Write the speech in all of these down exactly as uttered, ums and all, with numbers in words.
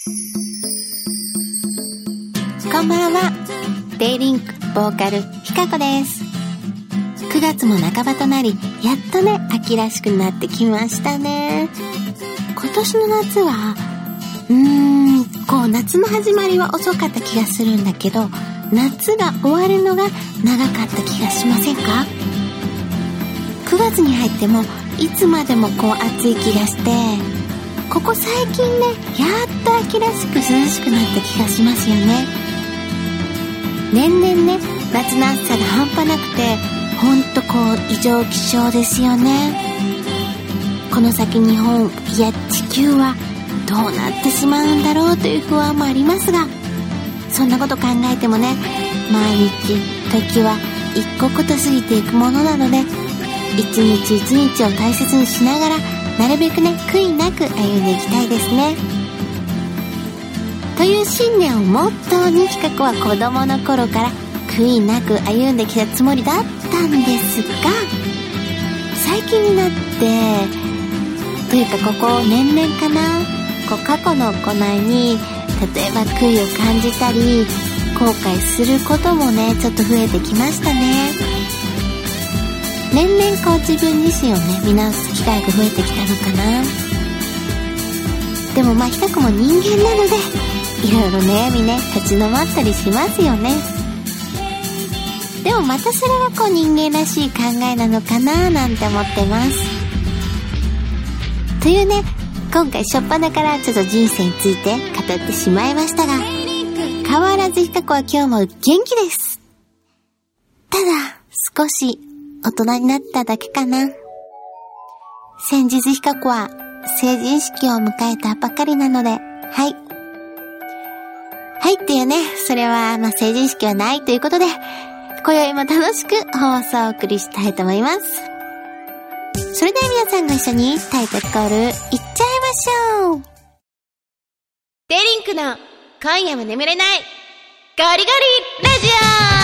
こんばんは。デイリンクボーカルひかこです。くがつも半ばとなり、やっとね秋らしくなってきましたね。今年の夏はうーんこう夏の始まりは遅かった気がするんだけど、夏が終わるのが長かった気がしませんか？くがつに入ってもいつまでもこう暑い気がして、ここ最近ねやっと秋らしく涼しくなった気がしますよね。年々ね夏の暑さが半端なくて、ほんとこう異常気象ですよね。この先日本いや地球はどうなってしまうんだろうという不安もありますが、そんなこと考えてもね、毎日時は一刻と過ぎていくものなので、一日一日を大切にしながら、なるべくね悔いなく歩んでいきたいですね。という信念をモットーにひかこは子供の頃から悔いなく歩んできたつもりだったんですが、最近になってというかここ年々かな、こう過去の行いに例えば悔いを感じたり後悔することもねちょっと増えてきましたね。年々こう自分自身をね見直す機会が増えてきたのかな。でもまあひかこも人間なので、いろいろ悩みね立ち止まったりしますよね。でもまたそれがこう人間らしい考えなのかななんて思ってます。というね、今回初っ端からちょっと人生について語ってしまいましたが、変わらずひかこは今日も元気です。ただ少し大人になっただけかな。先日ひかこは成人式を迎えたばかりなので、はいはいっていうね、それはまあ成人式はないということで、今宵も楽しく放送をお送りしたいと思います。それでは皆さんご一緒にタイトルコールいっちゃいましょう。デリンクの今夜も眠れないガリガリラジ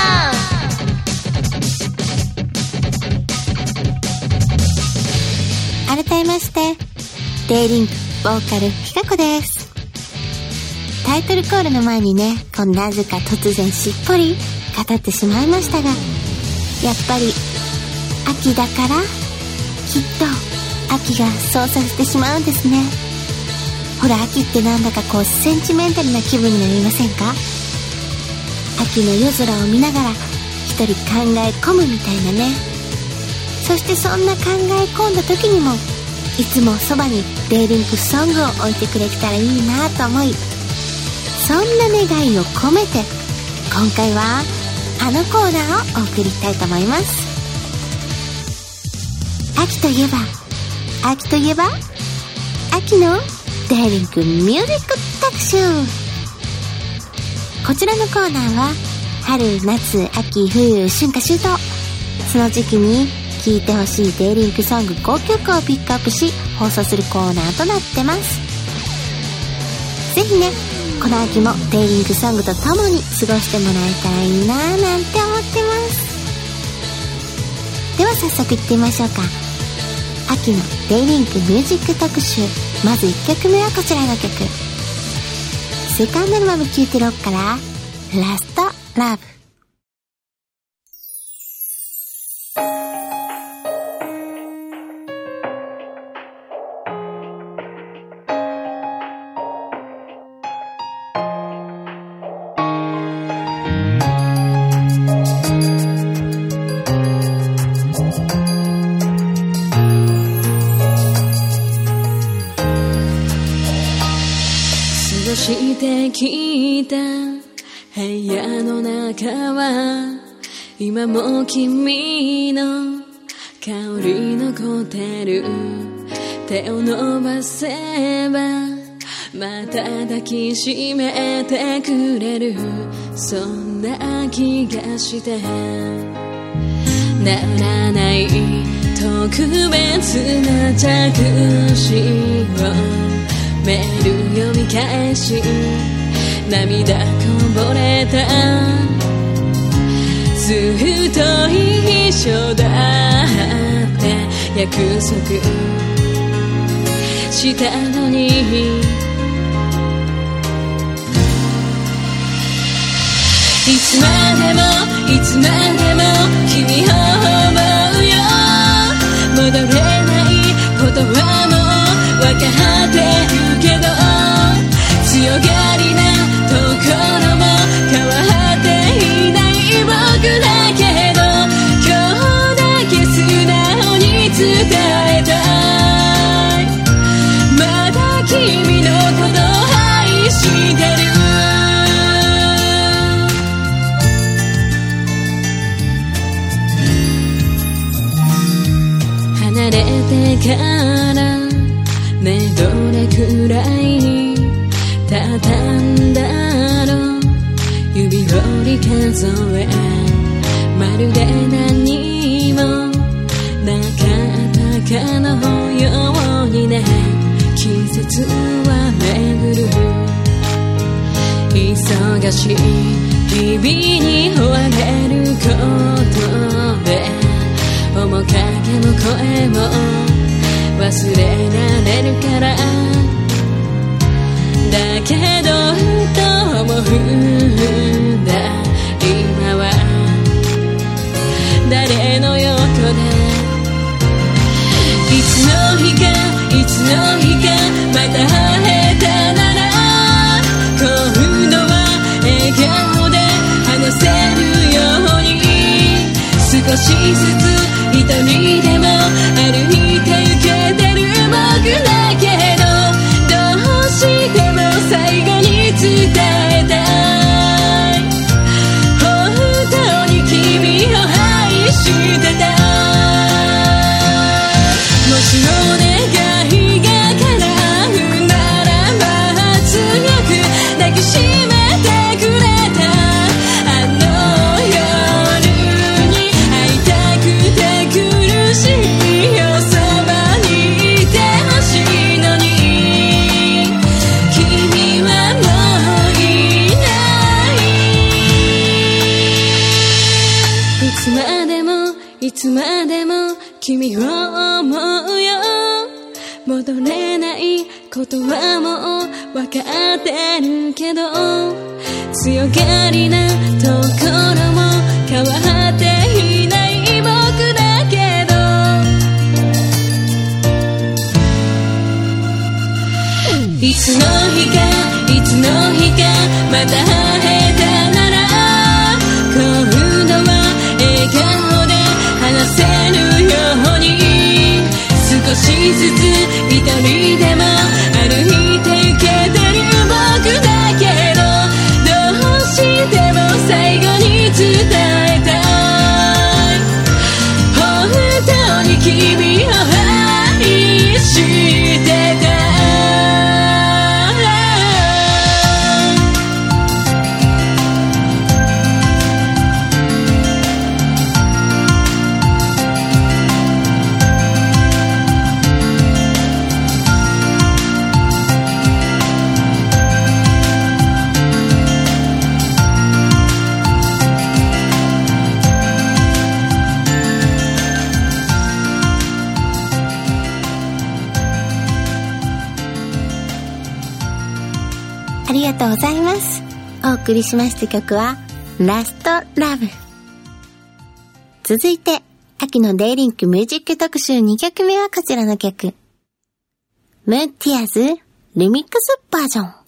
オ。改めましてデイリンクボーカルひかこです。タイトルコールの前にね、こうなぜか突然しっぽり語ってしまいましたが、やっぱり秋だからきっと秋がそうさせてしまうんですね。ほら秋ってなんだかこうセンチメンタルな気分になりませんか？秋の夜空を見ながら一人考え込むみたいなね。そしてそんな考え込んだ時にもいつもそばにデイリンクソングを置いてくれてたらいいなと思い、そんな願いを込めて今回はあのコーナーをお送りしたいと思います。秋といえば秋といえば秋のデイリンクミュージック特集。こちらのコーナーは春夏秋冬春夏秋冬、その時期に聴いてほしいデイリンクソングごきょくをピックアップし放送するコーナーとなってます。ぜひねこの秋もデイリンクソングとともに過ごしてもらえたらいいなーなんて思ってます。では早速いってみましょうか。秋のデイリンクミュージック特集、まずいっきょくめはこちらの曲、セカンドアルバム聴いてろからラストラブ。 してきた部屋の中は今も君の香り残ってる。手を伸ばせばまた抱きしめてくれる、そんな気がしてならない特別な着信をメール読み返し涙こぼれた。ずっと一緒だって約束したのにいつまでもいつまでも君を思うよ。戻れないことはもう分かってるけど、強がりなところも変わっていない僕だけど、今日だけ素直に伝えたい。まだ君のこと愛してる。離れてからね、どれくらい経ったんだろう。指折り数え、まるで何もなかったかのようにね、季節は巡る。忙しい日々に追われることで、面影も声も忘れられるから。だけどふと思うんだ、今は誰の横で。いつの日かいつの日かまた会えたなら、今度は笑顔で話せるように、少しずつ一人でも歩いて行けてる僕だけど、どうしても最後に伝えたい。本当に君を愛してた。もしお願いが叶うなら、まっ強く抱きしめてくれた。あの夜に会いたくて苦しいよ、そばにいてほしいのに、君はもういない。いつまでもいつまでも君を思うよ。戻れないことはもう分かってるけど、強がりなところも変わっていない僕だけど、いつの日かいつの日かまた会えたなら、今度は笑顔で話せるように、少しずつ一人でも歩いて行けてる僕だけど、どうしても最後に伝えたい。本当に君を愛してた。 ありがとうございます。お送りしました曲はラストラブ。続いて秋のデイリンクミュージック特集にきょくめはこちらの曲、ムーンティアーズリミックスバージョン。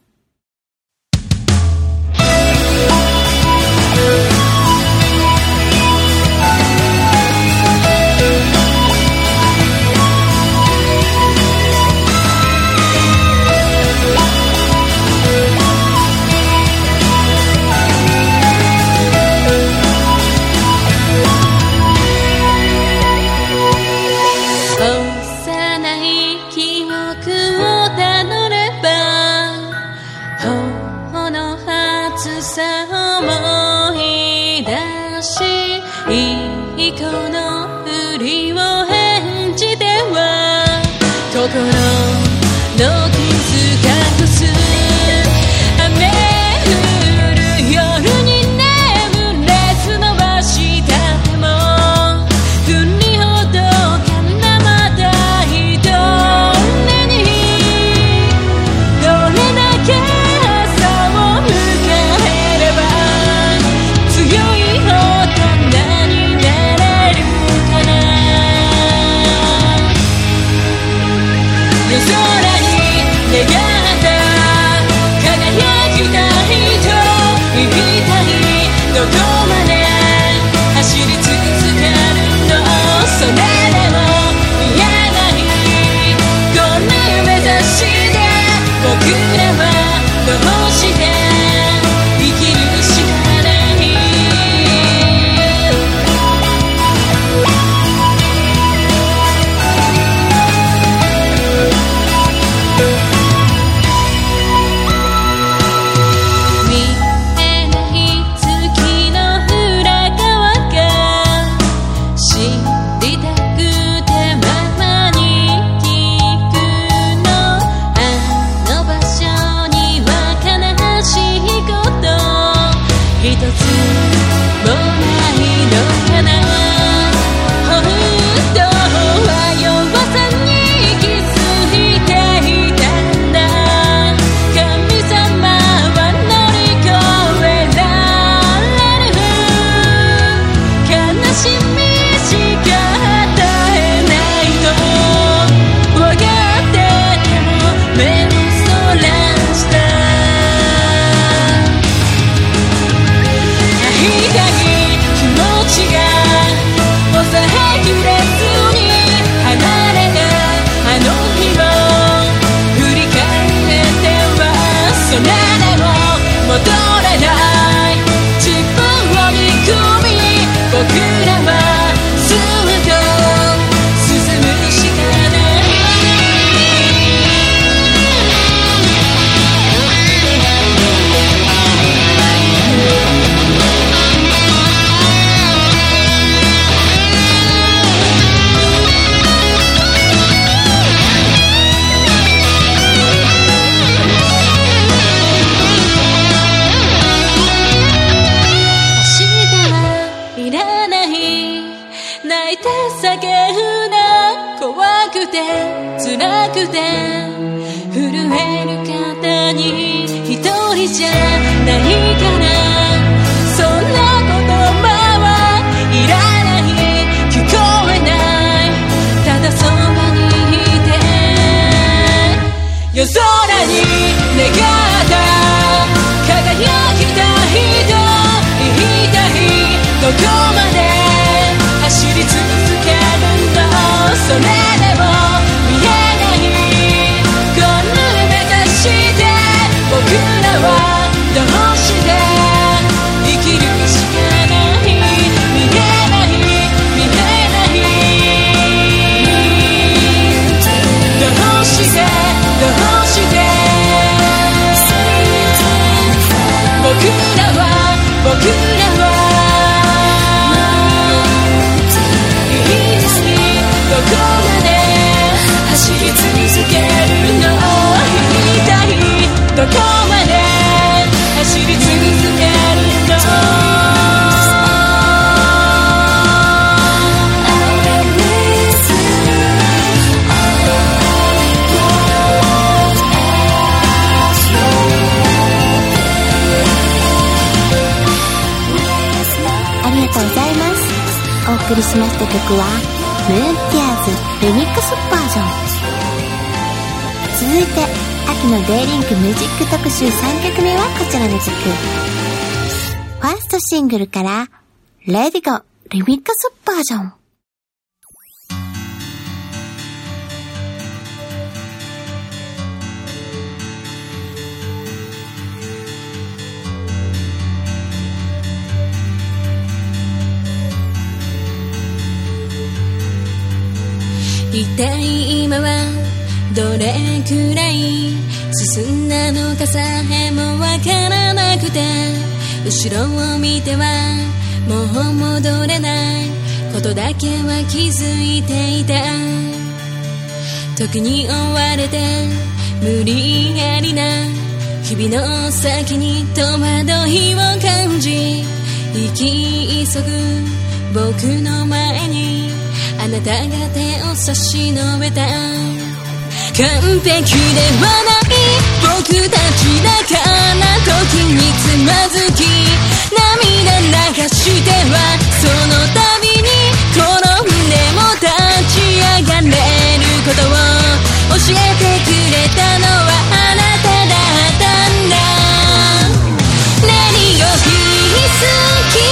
さ思いお送りしました曲はムーンティアーズリミックスバージョン。続いて秋のデイリンクミュージック特集さんきょくめはこちらの曲。ファーストシングルからレディゴリミックスバージョン。 一体今はどれくらい進んだのかさえもわからなくて、後ろを見てはもう戻れないことだけは気づいていた。時に追われて無理やりな日々の先に戸惑いを感じ、生き急ぐ僕の前にあなたが手を差し伸べた。完璧ではない僕たちだから時につまずき涙流してはその度に転んでも立ち上がれることを教えてくれたのはあなただったんだ。何を好き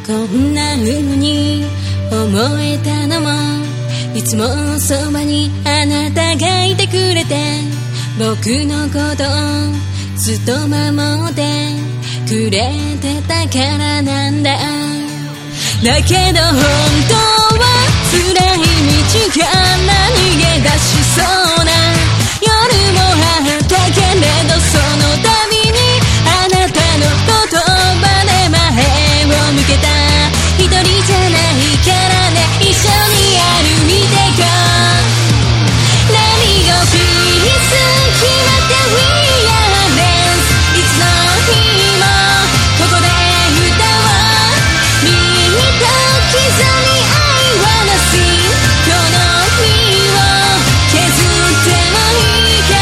こんな風に思えたのもいつもそばにあなたがいてくれて僕のことをずっと守ってくれてたからなんだ。だけど本当は辛い道から逃げ出しそうな夜もあったけれど、その度にあなたの言葉で前を向けた。一人じゃないからね、一緒に歩いてこう。Let me go please 決まって We are dance いつの日もここで歌おう。みんなと刻み I wanna sing この身を削ってもいいから。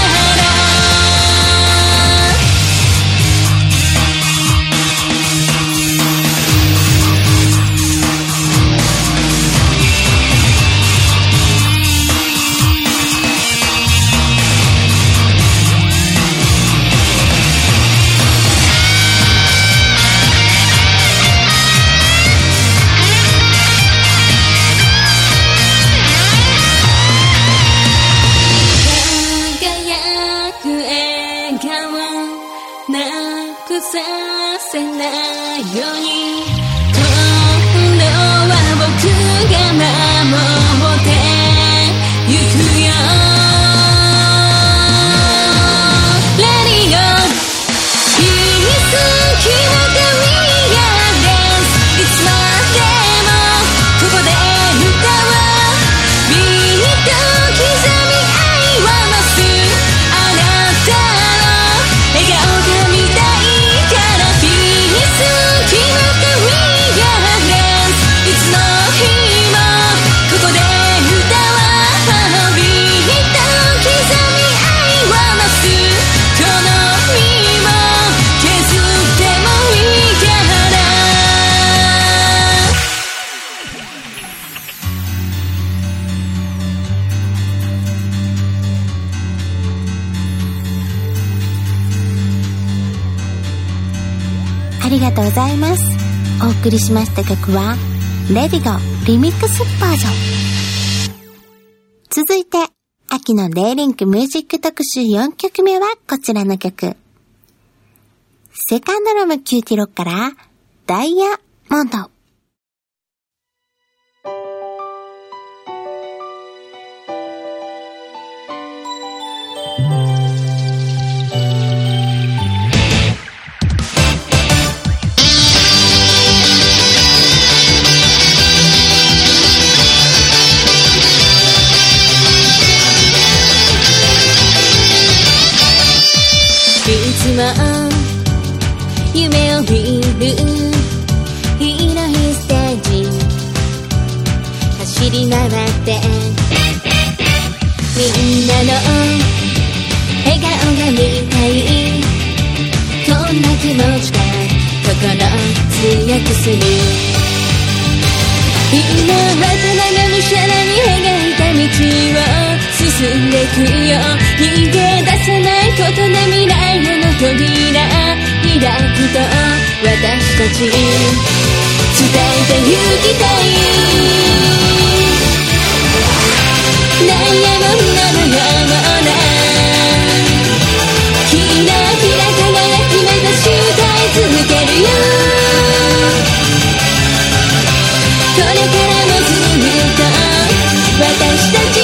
させないように今度は僕が守ってゆくよ。 Let it go Peace 決まって We are dance いつまでもここで歌おう。ビート刻み I wanna see あなたの笑顔が見たい。決まって We are dance いつの日もここで歌おう。ビート刻み I wanna see この身も削ってもいいから。 ありがとうございます。お送りしました曲はレディゴリミックスバージョン。続いて秋のデイリンクミュージック特集よんきょくめはこちらの曲。セカンドロムキューティロックからダイヤモンド。 いつも夢を見るヒーローステージ走り回ってみんなの笑顔が見たい。こんな気持ちが心強くする。今はただがむしゃらに描いた道を進んでくよ。逃げ出さないことで未来への扉開くと私たち伝えてゆきたい。ダイヤモンドのようなキラキラ輝き目指し歌い続けるよ。これからもずっと私たち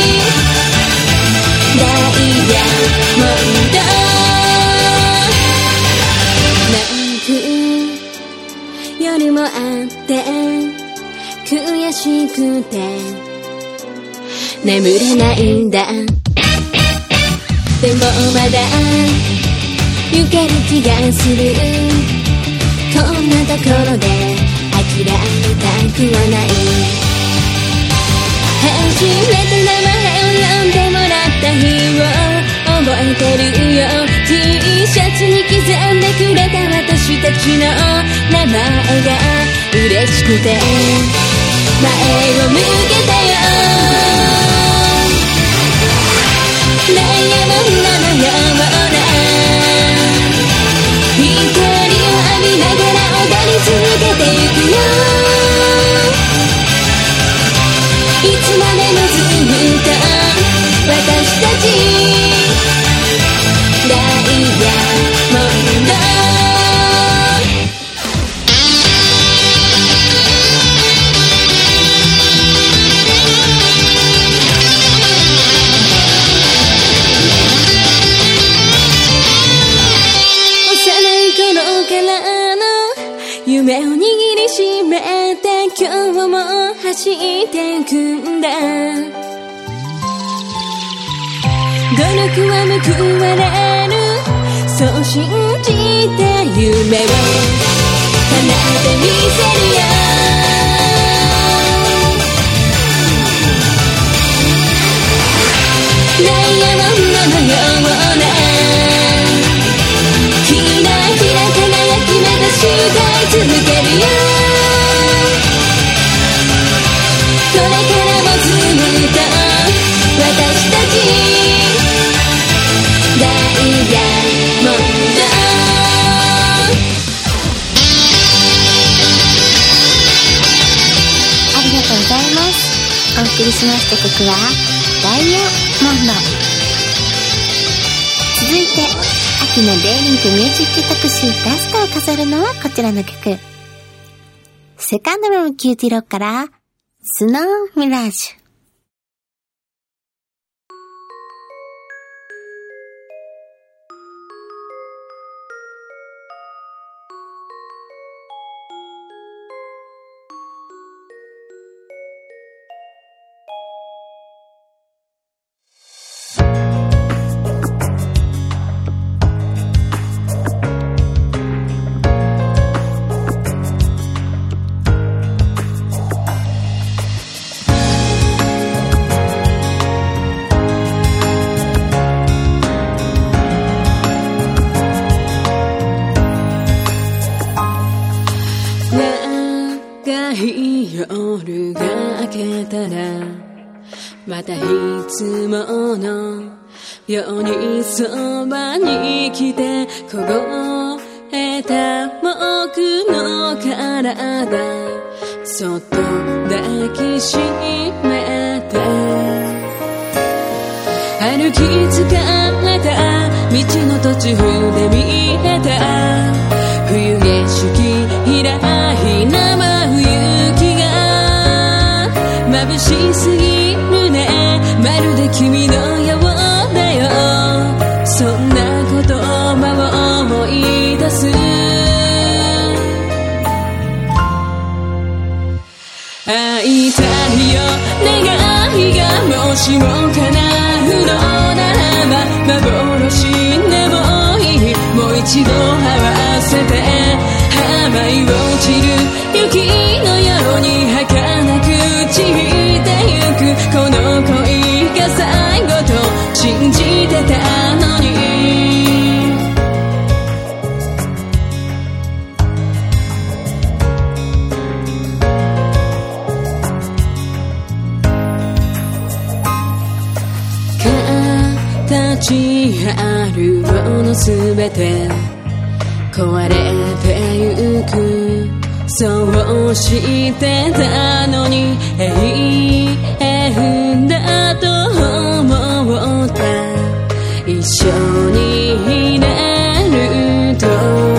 ダイヤモンド。泣く夜もあって悔しくて眠れないんだ。でもまだ行ける気がする。こんなところで諦めたくはない。初めて名前を呼んでもらった日を覚えてるよ。 T シャツに刻んでくれた私たちの名前が嬉しくて前を向けたよ。ダイヤモンドのような光を浴びながら踊り続けてゆくよ。 夢を握りしめて今日も走っていくんだ。努力は報われる、そう信じて夢を叶えてみせるよ。ダイヤモンドのようなキラキラ輝き目指して続けるよ。これからもずっと私たちダイヤモンド。 ありがとうございます。お送りしました曲はダイヤモンド。続いて秋のデイリンクミュージック特集ラストを飾るのはこちらの曲。セカンドルームキューティロからスノーミラージュ。 夜が明けたらまたいつものようにそばに来て凍えた僕の体そっと抱きしめて歩き疲れた道の途中で見えた冬景色ひらひな真雪が眩しすぎるねまるで君のようだよそんな言葉を思い出す会いたいよ願いがもしも叶うのならば幻でもいいもう一度合わせて舞い落ちる雪のように儚く散ってゆくこの恋が最後と信じてたのに形あるものすべて壊れてゆくそうしてたのに永遠だと思った一緒にいれると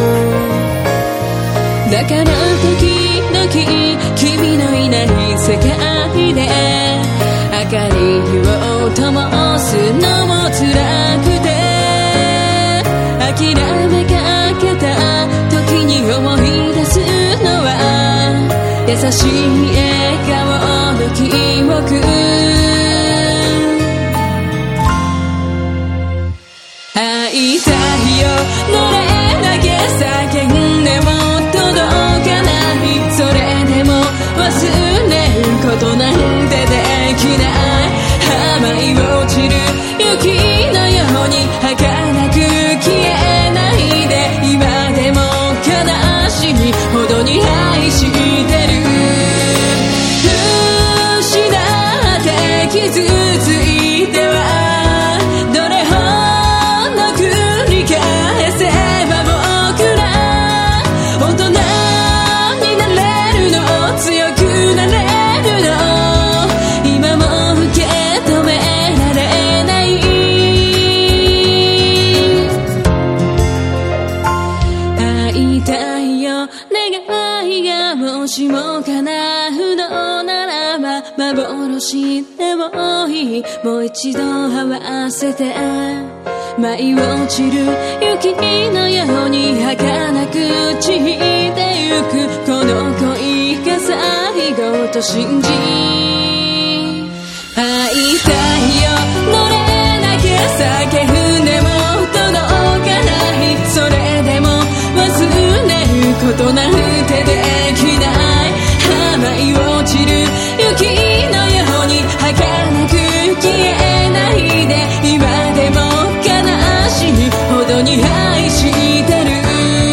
だから時々君のいない世界で明かりを灯すのも辛くて諦めかけた時に思い出すのは優しい笑顔の記憶会いたいよどれだけ叫んでも届かないそれでも忘れることなんてできない舞い落ちる雪のように儚く消えないで今でも悲しみほどに愛してる失って傷ついてはどれほど繰り返せば僕ら大人になれるの強くなれるの今も受け止められない会いたいよ願いがもしも叶うのならば幻でもいいもう一度合わせて舞い落ちる雪のように儚く散ってゆくと信じ会いたいよ乗れなきゃ酒船も届かないそれでも忘れることなんてできない舞い落ちる雪のように儚く消えないで今でも悲しいほどに愛してる。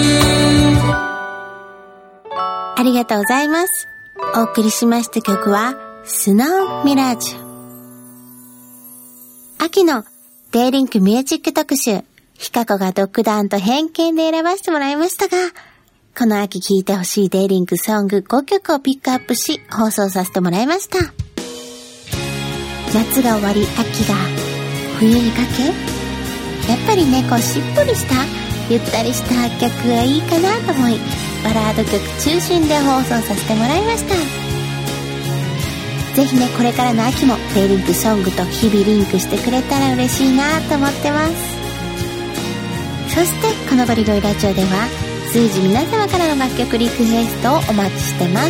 ありがとうございます。お送りしました曲はスノーミラージュ。秋のデイリンクミュージック特集、ひかこが独断と偏見で選ばせてもらいましたが、この秋聴いてほしいデイリンクソングごきょくをピックアップし放送させてもらいました。夏が終わり秋が冬にかけ、やっぱりねこうしっとりしたゆったりした曲がいいかなと思い、バラード曲中心で放送させてもらいました。ぜひねこれからの秋もデイリンクソングと日々リンクしてくれたら嬉しいなと思ってます。そしてこのゴリゴリラジオでは随時皆様からの楽曲リクエストをお待ちしてます。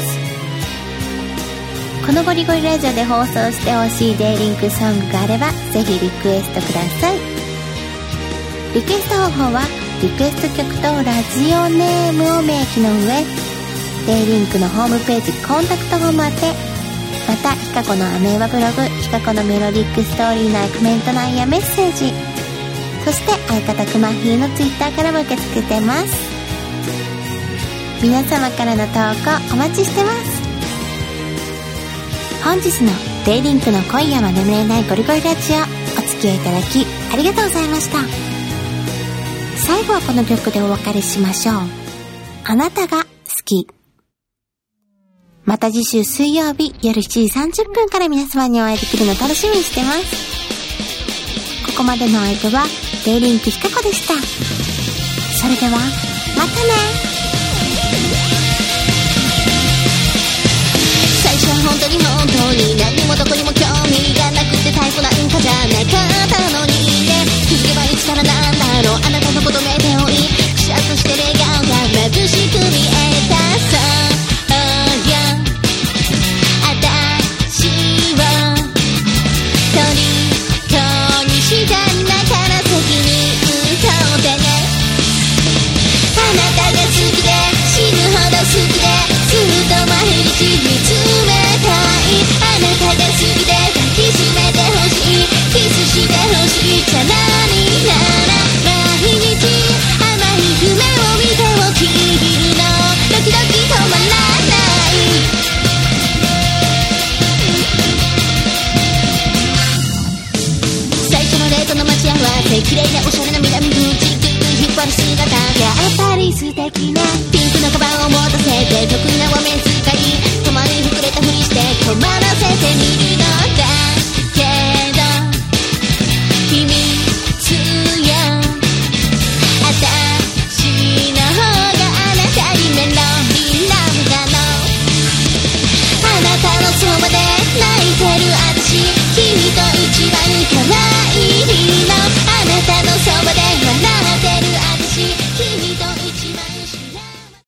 このゴリゴリラジオで放送してほしいデイリンクソングがあればぜひリクエストください。リクエスト方法はリクエスト曲とラジオネームを明記の上、デイリンクのホームページコンタクトフォーム宛て、またひかこのアメーバブログひかこのメロディックストーリー内コメント欄やメッセージ、そして相方くまひーのツイッターからも受け付けてます。皆様からの投稿お待ちしてます。本日のデイリンクの今夜は眠れないゴリゴリラジオ、お付き合いいただきありがとうございました。最後はこの曲でお別れしましょう。あなたが好き。また次週水曜日夜しちじさんじゅっぷんから皆様にお会いできるの楽しみにしてます。ここまでの相手はデイリンクひかこでした。それではまたね。 最初は本当に本当に何もどこにも興味がなくてタイプなんかじゃなかったのにね、気づけばいつからなんだろうあなたのこと目で追いくしゃっとして笑顔が眩しく見えたさあや私は虜にしたんだから責任取ってね。あなたが好きで死ぬほど好きでずっと毎日見つめたい。あなたが好きで抱きしめてほしいキスしてほしいじゃ何なら毎日甘い夢を見て起きるのドキドキ止まらない最初のデートの待ち合わせ綺麗なおしゃれな南口引っ張る姿がやっぱり素敵な